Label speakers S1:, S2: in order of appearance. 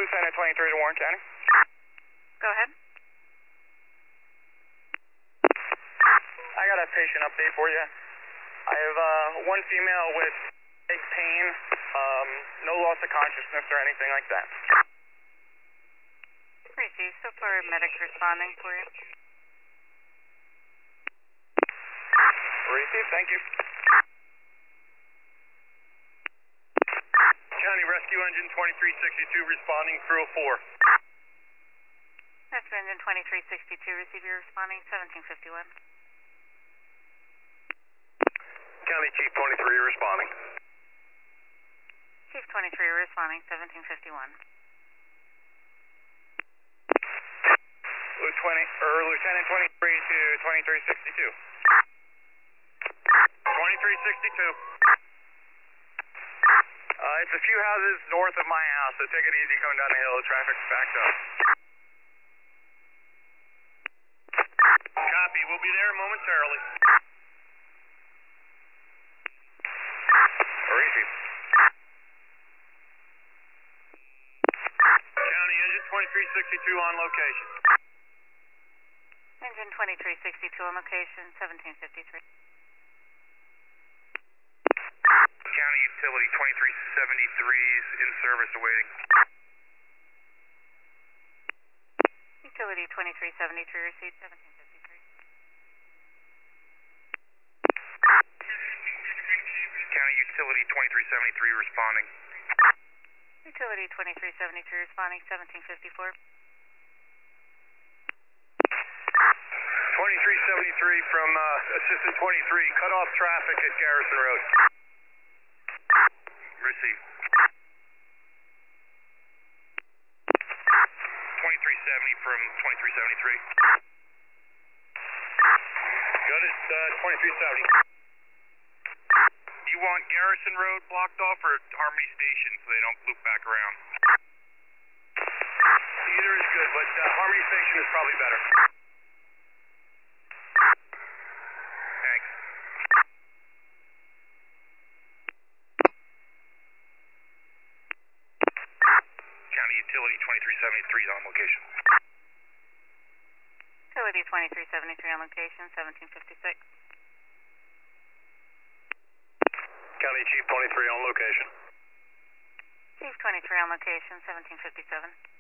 S1: Lieutenant 23 to Warren County.
S2: Go ahead.
S1: I got a patient update for you. I have one female with big pain, no loss of consciousness or anything like that.
S2: Received. So far, medics responding for you.
S1: Received, thank you.
S3: County Rescue Engine 2362 responding through 04.
S2: Rescue Engine 2362, receive your responding 1751.
S3: County Chief 23 responding.
S2: Chief 23 responding 1751.
S1: Lieutenant 23 to 2362.
S3: 2362.
S1: It's a few houses north of my house, so take it easy coming down the hill. The traffic's backed up.
S3: Copy. We'll be there momentarily.
S1: Received.
S3: County Engine 2362 on location.
S2: Engine 2362 on location 1753.
S3: County Utility 2373's in service awaiting.
S2: Utility 2373 received 1753.
S3: County Utility 2373 responding.
S2: Utility 2373 responding 1754.
S3: 2373 from Assistant 23, cut off traffic at Garrison Road. Received. 2370 from 2373. Got it, 2370. You want Garrison Road blocked off or Harmony Station so they don't loop back around? Either is good, but Harmony Station is probably better. Thanks. County Utility 2373 is on location.
S2: Utility 2373 on location 1756.
S3: County Chief 23 on location.
S2: Chief 23 on location 1757.